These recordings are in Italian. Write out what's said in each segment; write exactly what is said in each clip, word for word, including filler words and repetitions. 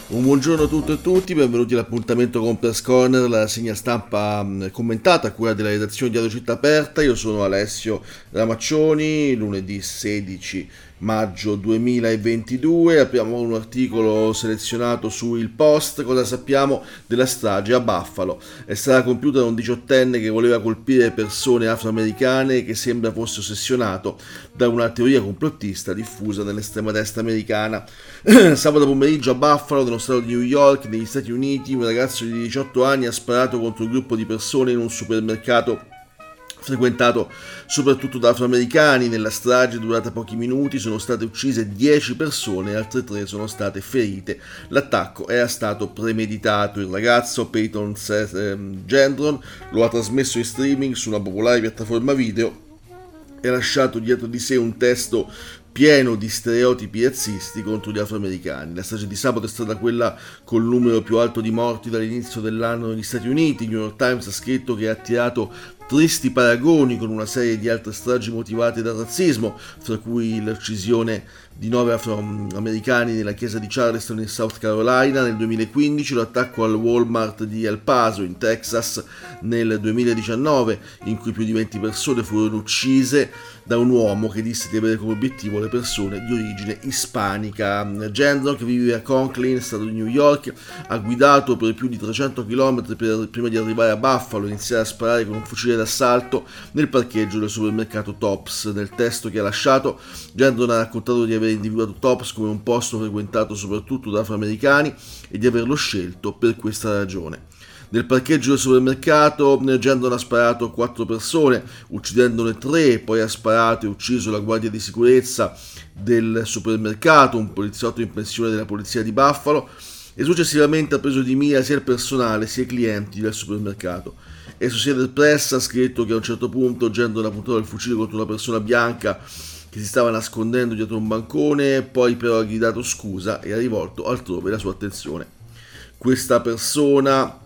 Un buongiorno a tutte e tutti, benvenuti all'appuntamento con Press Corner, la rassegna stampa mh, commentata a cura della redazione di Radio Città Aperta. Io sono Alessio Ramaccioni, lunedì sedici maggio duemilaventidue. Apriamo un articolo selezionato su Il Post. Cosa sappiamo della strage a Buffalo? È stata compiuta da un diciottenne che voleva colpire persone afroamericane e che sembra fosse ossessionato da una teoria complottista diffusa nell'estrema destra americana. Sabato pomeriggio a Buffalo, nello stato di New York, negli Stati Uniti, un ragazzo di diciotto anni ha sparato contro un gruppo di persone in un supermercato frequentato soprattutto da afroamericani. Nella strage durata pochi minuti sono state uccise dieci persone e altre tre sono state ferite. L'attacco era stato premeditato. Il ragazzo, Peyton Gendron, lo ha trasmesso in streaming su una popolare piattaforma video e ha lasciato dietro di sé un testo pieno di stereotipi razzisti contro gli afroamericani. La strage di sabato è stata quella col numero più alto di morti dall'inizio dell'anno negli Stati Uniti. Il New York Times ha scritto che ha attirato tristi paragoni con una serie di altre stragi motivate dal razzismo, fra cui l'uccisione di nove afroamericani nella chiesa di Charleston in South Carolina nel duemilaquindici, l'attacco al Walmart di El Paso in Texas nel duemiladiciannove, in cui più di venti persone furono uccise da un uomo che disse di avere come obiettivo le persone di origine ispanica. Gendron, che vive a Conklin, stato di New York, ha guidato per più di trecento chilometri per, prima di arrivare a Buffalo e iniziare a sparare con un fucile d'assalto nel parcheggio del supermercato Tops. Nel testo che ha lasciato, Gendron ha raccontato di aver individuato Tops come un posto frequentato soprattutto da afroamericani e di averlo scelto per questa ragione. Nel parcheggio del supermercato Gendron ha sparato a quattro persone, uccidendone tre, poi ha sparato e ucciso la guardia di sicurezza del supermercato, un poliziotto in pensione della polizia di Buffalo, e successivamente ha preso di mira sia il personale sia i clienti del supermercato. Associated Press ha scritto che a un certo punto Gendron ha puntato il fucile contro una persona bianca che si stava nascondendo dietro un bancone, poi però ha gridato scusa e ha rivolto altrove la sua attenzione. Questa persona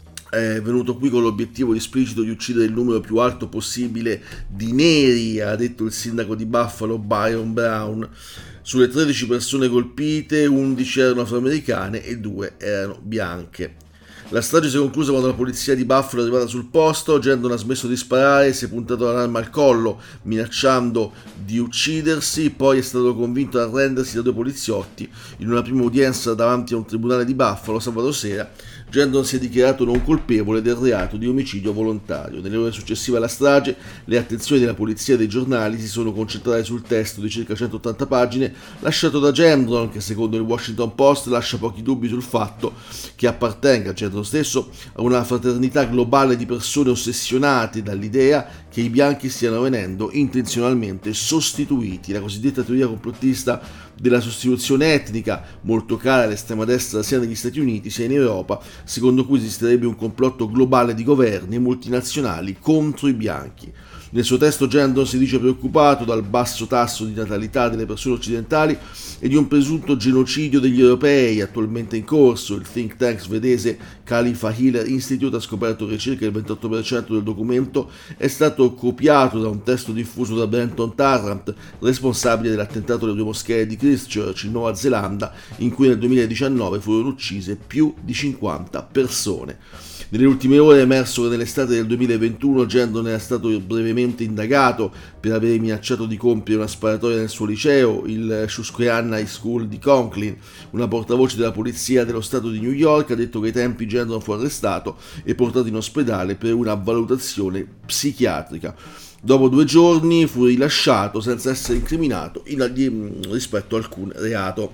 è venuto qui con l'obiettivo esplicito di uccidere il numero più alto possibile di neri, ha detto il sindaco di Buffalo Byron Brown. Sulle tredici persone colpite, undici erano afroamericane e due erano bianche. La strage si è conclusa quando la polizia di Buffalo è arrivata sul posto. Gendron ha smesso di sparare e si è puntato l'arma al collo, minacciando di uccidersi. Poi è stato convinto a arrendersi da due poliziotti. In una prima udienza davanti a un tribunale di Buffalo sabato sera, Gendron si è dichiarato non colpevole del reato di omicidio volontario. Nelle ore successive alla strage, le attenzioni della polizia e dei giornali si sono concentrate sul testo di circa centottanta pagine lasciato da Gendron, che secondo il Washington Post lascia pochi dubbi sul fatto che appartenga a Gendron stesso a una fraternità globale di persone ossessionate dall'idea che i bianchi stiano venendo intenzionalmente sostituiti. La cosiddetta teoria complottista della sostituzione etnica, molto cara all'estrema destra sia negli Stati Uniti sia in Europa, secondo cui esisterebbe un complotto globale di governi e multinazionali contro i bianchi. Nel suo testo Gendron si dice preoccupato dal basso tasso di natalità delle persone occidentali e di un presunto genocidio degli europei attualmente in corso. Il think tank svedese Khalifa Hiller Institute ha scoperto che circa il ventotto per cento del documento è stato copiato da un testo diffuso da Brenton Tarrant, responsabile dell'attentato alle due moschee di Christchurch in Nuova Zelanda, in cui nel duemiladiciannove furono uccise più di cinquanta persone. Nelle ultime ore è emerso che nell'estate del duemilaventuno Gendron era stato brevemente indagato per aver minacciato di compiere una sparatoria nel suo liceo, il Susquehanna High School di Conklin. Una portavoce della polizia dello stato di New York ha detto che ai tempi Gendron fu arrestato e portato in ospedale per una valutazione psichiatrica. Dopo due giorni fu rilasciato senza essere incriminato in, rispetto a alcun reato.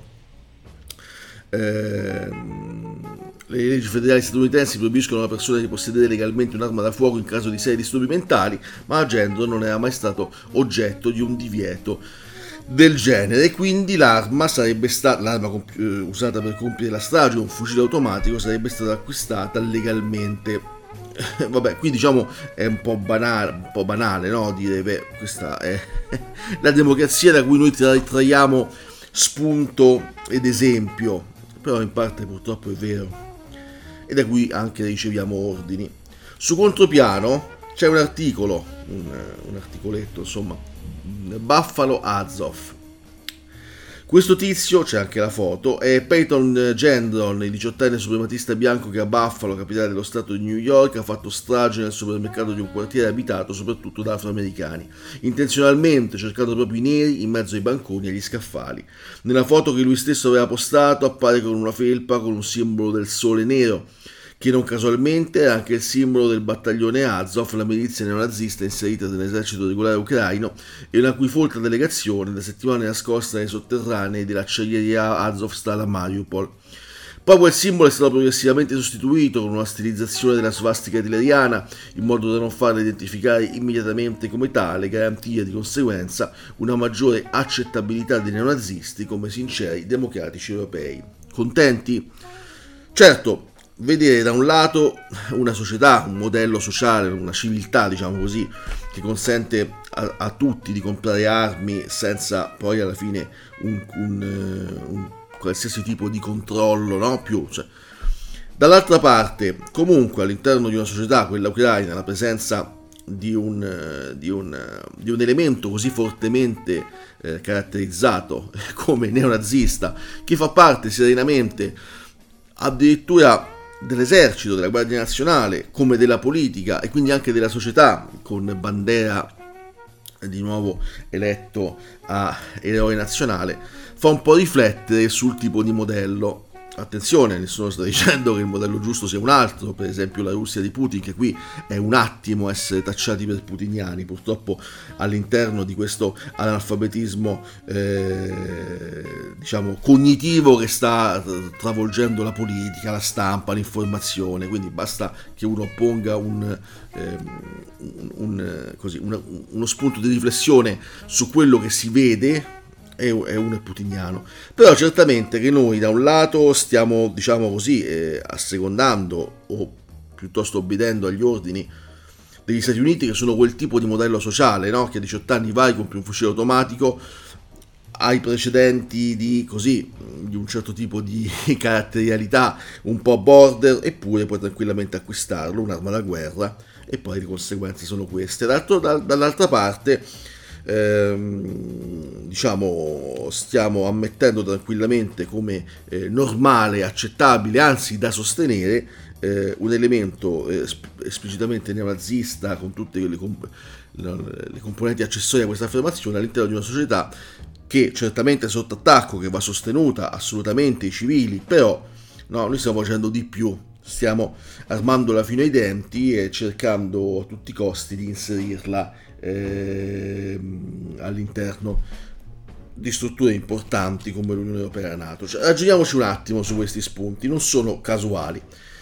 Ehm... Le leggi federali statunitensi proibiscono alla persona di possedere legalmente un'arma da fuoco in caso di seri disturbi mentali, ma Gendron non era mai stato oggetto di un divieto del genere, quindi l'arma sarebbe stata l'arma compi- usata per compiere la strage, un fucile automatico, sarebbe stata acquistata legalmente. Vabbè, qui diciamo è un po' banale, un po' banale, no? Dire, beh, questa è la democrazia da cui noi tra- traiamo spunto ed esempio, però in parte purtroppo è vero, e da cui anche riceviamo ordini. Su Contropiano c'è un articolo, un, un articoletto, insomma, Buffalo Azov. Questo tizio, c'è anche la foto, è Peyton Gendron, il diciottenne suprematista bianco che a Buffalo, capitale dello stato di New York, ha fatto strage nel supermercato di un quartiere abitato soprattutto da afroamericani, intenzionalmente cercando proprio i neri in mezzo ai banconi e agli scaffali. Nella foto che lui stesso aveva postato appare con una felpa con un simbolo del sole nero, che non casualmente è anche il simbolo del battaglione Azov, la milizia neonazista inserita nell'esercito regolare ucraino e una cui folta delegazione da settimane nascosta nei sotterranei dell'acciaieria Azovstal a Mariupol. Poi quel simbolo è stato progressivamente sostituito con una stilizzazione della svastica hitleriana, in modo da non farla identificare immediatamente come tale, garantire di conseguenza una maggiore accettabilità dei neonazisti come sinceri democratici europei. Contenti? Certo, vedere da un lato una società, un modello sociale, una civiltà, diciamo così, che consente a, a tutti di comprare armi senza poi alla fine un, un, un qualsiasi tipo di controllo, no? Più, cioè. Dall'altra parte, comunque all'interno di una società, quella ucraina, la presenza di un, di un, di un elemento così fortemente eh, caratterizzato come neonazista, che fa parte serenamente addirittura dell'esercito, della Guardia Nazionale, come della politica e quindi anche della società, con Bandera di nuovo eletto a eroe nazionale, fa un po' riflettere sul tipo di modello. Attenzione, nessuno sta dicendo che il modello giusto sia un altro, per esempio la Russia di Putin, che qui è un attimo essere tacciati per putiniani, purtroppo all'interno di questo analfabetismo eh, diciamo cognitivo che sta travolgendo la politica, la stampa, l'informazione, quindi basta che uno ponga un, eh, un, un, così, una, uno spunto di riflessione su quello che si vede, e uno è putiniano. Però certamente che noi da un lato stiamo, diciamo così, eh, assecondando o piuttosto obbedendo agli ordini degli Stati Uniti, che sono quel tipo di modello sociale, no? Che a diciotto anni vai, compri un fucile automatico, hai precedenti di così, di un certo tipo di caratterialità un po' border, eppure puoi tranquillamente acquistarlo, un'arma da guerra, e poi le conseguenze sono queste. D'altro, da, dall'altra parte Ehm, diciamo stiamo ammettendo tranquillamente come eh, normale, accettabile, anzi da sostenere eh, un elemento eh, esplicitamente neonazista con tutte le, comp- le componenti accessorie a questa affermazione all'interno di una società che certamente è sotto attacco, che va sostenuta assolutamente, i civili, però no, noi stiamo facendo di più. Stiamo armandola fino ai denti e cercando a tutti i costi di inserirla eh, all'interno di strutture importanti come l'Unione Europea e la NATO. Cioè, ragioniamoci un attimo su questi spunti, non sono casuali.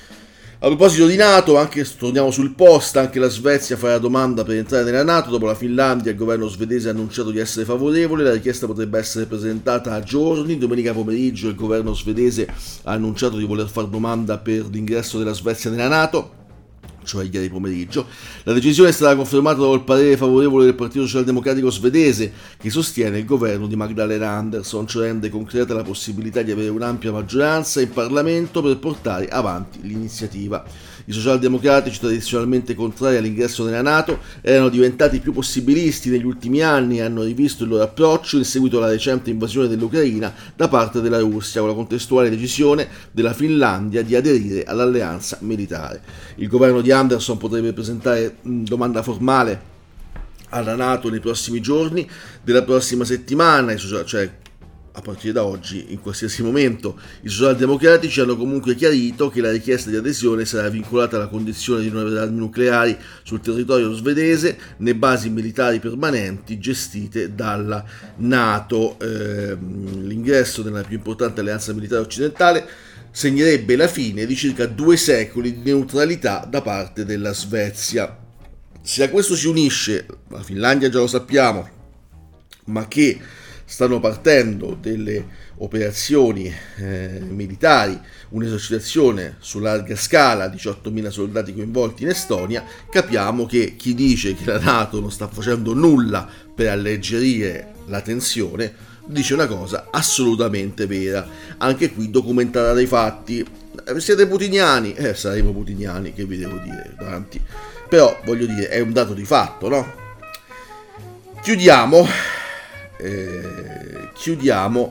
A proposito di NATO, anche torniamo sul post, anche la Svezia farà domanda per entrare nella NATO. Dopo la Finlandia, il governo svedese ha annunciato di essere favorevole, la richiesta potrebbe essere presentata a giorni. Domenica pomeriggio il governo svedese ha annunciato di voler far domanda per l'ingresso della Svezia nella NATO, cioè ieri pomeriggio. La decisione è stata confermata dal parere favorevole del Partito Socialdemocratico svedese, che sostiene il governo di Magdalena Andersson, cioè rende concreta la possibilità di avere un'ampia maggioranza in Parlamento per portare avanti l'iniziativa. I socialdemocratici, tradizionalmente contrari all'ingresso nella NATO, erano diventati più possibilisti negli ultimi anni e hanno rivisto il loro approccio in seguito alla recente invasione dell'Ucraina da parte della Russia, con la contestuale decisione della Finlandia di aderire all'alleanza militare. Il governo di Andersson potrebbe presentare domanda formale alla NATO nei prossimi giorni della prossima settimana, cioè a partire da oggi, in qualsiasi momento. I socialdemocratici hanno comunque chiarito che la richiesta di adesione sarà vincolata alla condizione di non avere armi nucleari sul territorio svedese né basi militari permanenti gestite dalla NATO. Eh, l'ingresso nella più importante alleanza militare occidentale segnerebbe la fine di circa due secoli di neutralità da parte della Svezia. Se a questo si unisce, la Finlandia già lo sappiamo, ma che stanno partendo delle operazioni eh, militari, un'esercitazione su larga scala, diciottomila soldati coinvolti in Estonia, capiamo che chi dice che la NATO non sta facendo nulla per alleggerire la tensione dice una cosa assolutamente vera, anche qui documentata dai fatti. Siete putiniani? Eh, saremo putiniani, che vi devo dire davanti. Però voglio dire, è un dato di fatto, no? Chiudiamo Eh, chiudiamo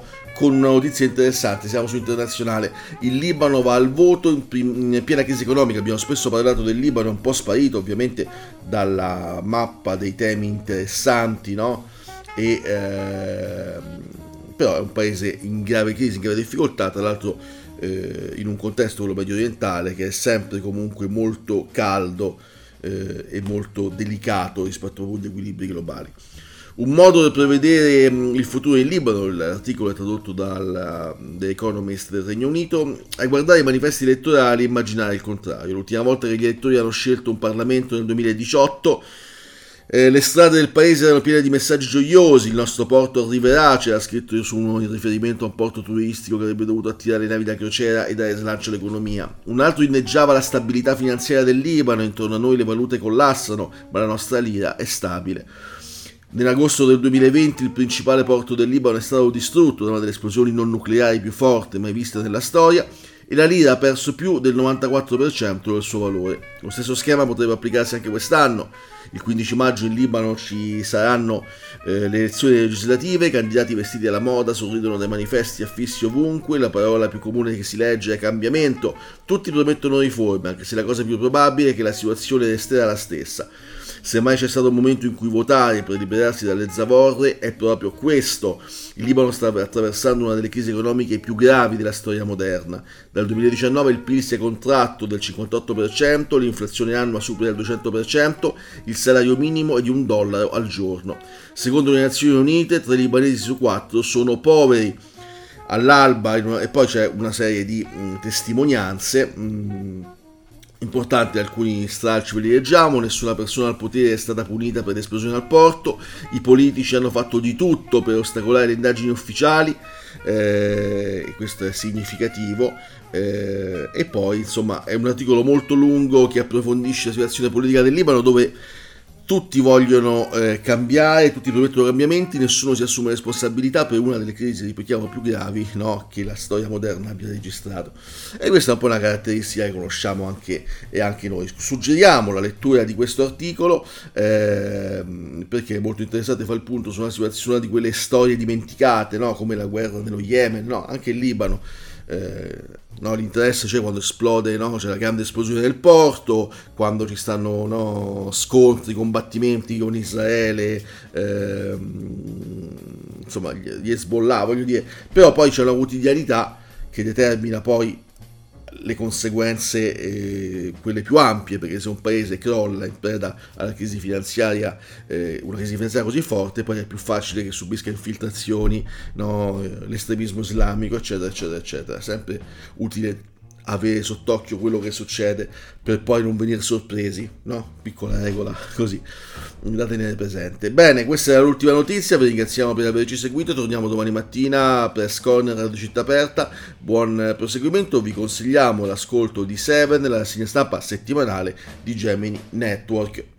con una notizia interessante, siamo su internazionale. Il Libano va al voto in, in piena crisi economica. Abbiamo spesso parlato del Libano, è un po' sparito ovviamente dalla mappa dei temi interessanti, no? E, eh, però è un paese in grave crisi, in grave difficoltà, tra l'altro eh, in un contesto, quello medio orientale, che è sempre comunque molto caldo eh, e molto delicato rispetto agli equilibri globali. Un modo per prevedere il futuro in Libano, l'articolo è tradotto dal The Economist del Regno Unito, è guardare i manifesti elettorali e immaginare il contrario. L'ultima volta che gli elettori hanno scelto un Parlamento nel duemiladiciotto, eh, le strade del paese erano piene di messaggi gioiosi: il nostro porto arriverà, c'era scritto su uno in riferimento a un porto turistico che avrebbe dovuto attirare le navi da crociera e dare slancio all'economia. Un altro inneggiava la stabilità finanziaria del Libano: intorno a noi le valute collassano, ma la nostra lira è stabile. Nell'agosto del duemilaventi il principale porto del Libano è stato distrutto da una delle esplosioni non nucleari più forti mai viste nella storia e la lira ha perso più del novantaquattro per cento del suo valore. Lo stesso schema potrebbe applicarsi anche quest'anno. Il quindici maggio in Libano ci saranno eh, le elezioni legislative, i candidati vestiti alla moda sorridono dai manifesti affissi ovunque, la parola più comune che si legge è cambiamento. Tutti promettono riforme, anche se la cosa più probabile è che la situazione resterà la stessa. Se mai c'è stato un momento in cui votare per liberarsi dalle zavorre, è proprio questo. Il Libano sta attraversando una delle crisi economiche più gravi della storia moderna. Dal duemiladiciannove il P I L si è contratto del cinquantotto per cento, l'inflazione annua supera il duecento per cento, il salario minimo è di un dollaro al giorno. Secondo le Nazioni Unite, tre libanesi su quattro sono poveri. All'alba, e poi c'è una serie di mh, testimonianze mh, importanti, alcuni stralci ve li leggiamo. Nessuna persona al potere è stata punita per l'esplosione al porto, i politici hanno fatto di tutto per ostacolare le indagini ufficiali, eh, e questo è significativo, eh, e poi insomma è un articolo molto lungo che approfondisce la situazione politica del Libano, dove tutti vogliono eh, cambiare, tutti promettono cambiamenti, nessuno si assume responsabilità per una delle crisi, ripetiamo, più gravi, no, che la storia moderna abbia registrato. E questa è un po' una caratteristica che conosciamo anche, e anche noi. Suggeriamo la lettura di questo articolo eh, perché è molto interessante, fa il punto su una situazione, su una di quelle storie dimenticate, no, come la guerra nello Yemen, no, anche il Libano. Eh, no, l'interesse c'è quando esplode, no? C'è la grande esplosione del porto, quando ci stanno, no, scontri, combattimenti con Israele, eh, insomma gli Hezbollah, voglio dire. Però poi c'è una quotidianità che determina poi le conseguenze, eh, quelle più ampie, perché se un paese crolla in preda alla crisi finanziaria, eh, una crisi finanziaria così forte, poi è più facile che subisca infiltrazioni, no, l'estremismo islamico, eccetera, eccetera, eccetera. È sempre utile avere sott'occhio quello che succede per poi non venire sorpresi, no? Piccola regola così da tenere presente. Bene, questa era l'ultima notizia, vi ringraziamo per averci seguito, torniamo domani mattina, Press Corner, Radio Città Aperta, buon proseguimento, vi consigliamo l'ascolto di Seven, la rassegna stampa settimanale di Gemini Network.